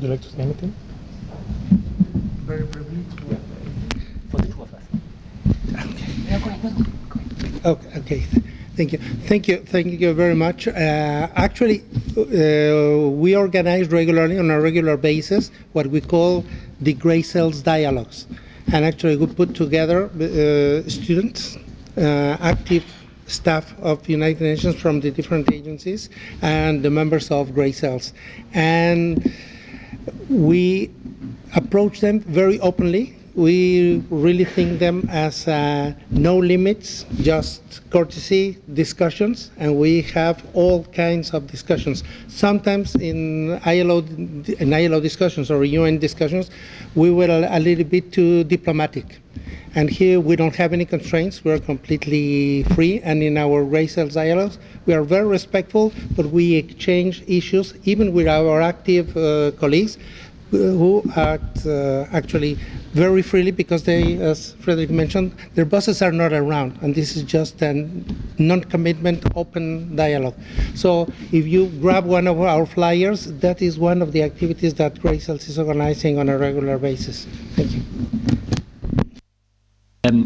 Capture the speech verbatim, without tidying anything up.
you like to say anything? Very briefly, to, For the two of us. Okay. No, go ahead, no, go ahead. Okay, okay. Thank you. Thank you. Thank you very much. Uh, actually, uh, we organize regularly, on a regular basis, what we call the Gray Cells Dialogues. And actually, we put together uh, students, uh, active staff of United Nations from the different agencies, and the members of Gray Cells. And we approach them very openly. We really think them as uh, no limits, just courtesy discussions, and we have all kinds of discussions. Sometimes in I L O, in I L O discussions or U N discussions, we were a, a little bit too diplomatic. And here we don't have any constraints. We are completely free. And in our Gray Cells dialogues, we are very respectful, but we exchange issues, even with our active uh, colleagues, who act uh, actually very freely because they, as Frederick mentioned, their bosses are not around, and this is just a non-commitment, open dialogue. So if you grab one of our flyers, that is one of the activities that Gray Cells is organizing on a regular basis. Thank you.